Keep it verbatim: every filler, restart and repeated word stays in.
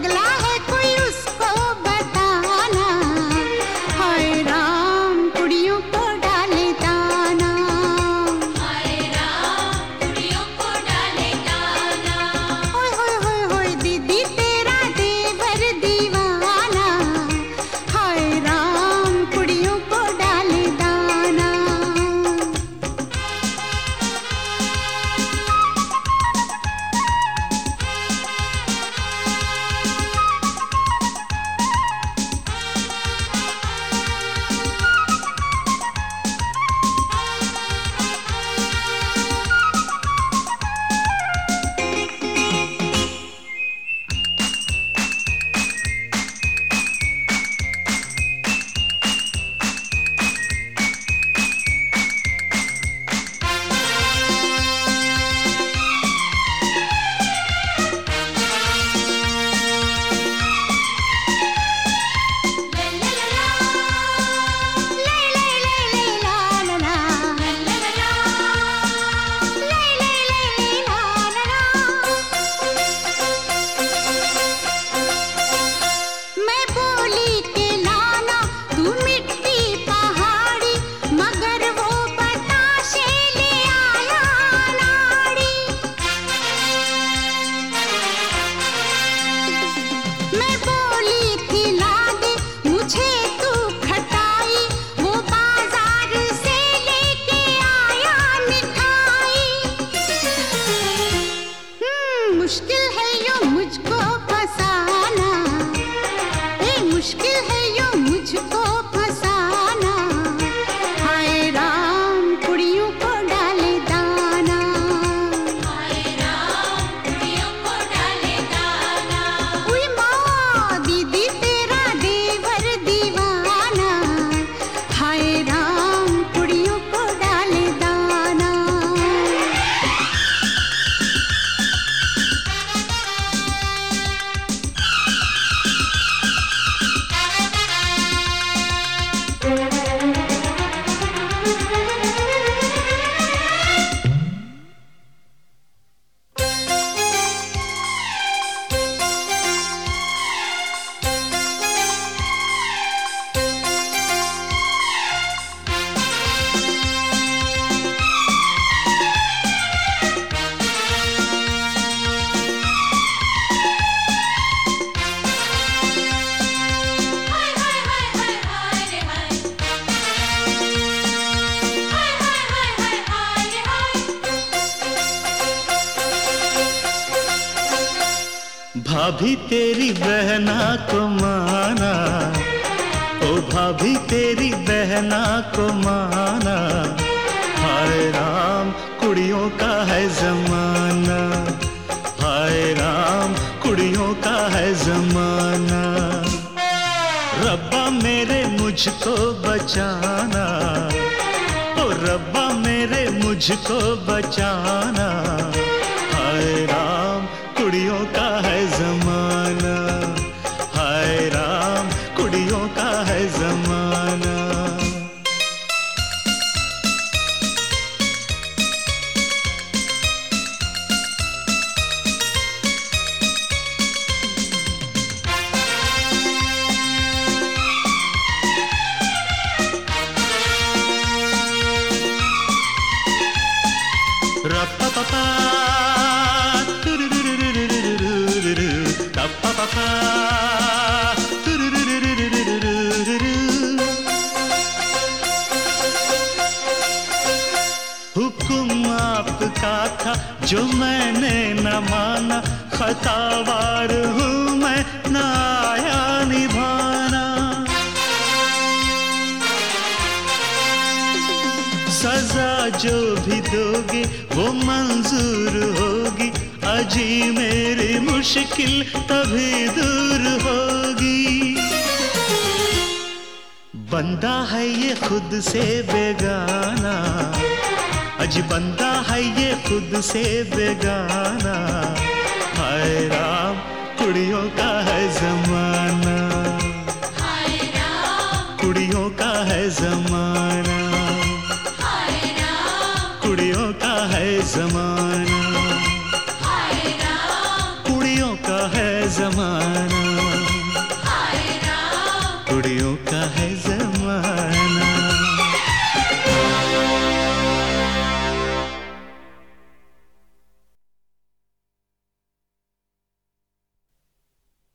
पगला है कोई उसको बताना, हाय राम कुड़ियों को डाले दाना, हाय राम कुड़ियों को डाले दाना। होय होय होय होय दीदी तेरा देवर दीवाना, हाय राम कुड़ियों को डाले दाना। मुश्किल है यो मुझको फसाना, ए मुश्किल है यो मुझको फसाना, हाय राम कुड़ियों को डाले दाना, हाय राम कुड़ियों को डाले दाना। उई माँ दीदी तेरा देवर दीवाना, हाय राम कुड़ियों को डाले दाना। भाभी तेरी बहना को माना, ओ भाभी तेरी बहना को माना, हाय राम कुड़ियों का है जमाना, हाय राम कुड़ियों का है जमाना। रब्बा मेरे मुझको बचाना, ओ रब्बा मेरे मुझको बचाना, हाय राम कुड़ियों का है जमाना, हाय राम कुड़ियों का है जमाना। Ra-pa-pa-pa, tu-ru-ru-ru-ru-ru-ru-ru-ru, ra-pa-pa-pa, tu-ru-ru-ru-ru-ru-ru-ru-ru। हुक्म आपका था जो मैंने न माना, खतावार हूँ मैं न आया निभाना। सजा जो भी दोगे वो मंजूर होगी, अजी मेरी मुश्किल तभी दूर होगी। बंदा है ये खुद से बेगाना, अजी बंदा है ये खुद से बेगाना, हाय राम कुड़ियों का है जमाना, हाय राम कुड़ियों का है जमाना, हाय राम कुड़ियों का है जमाना।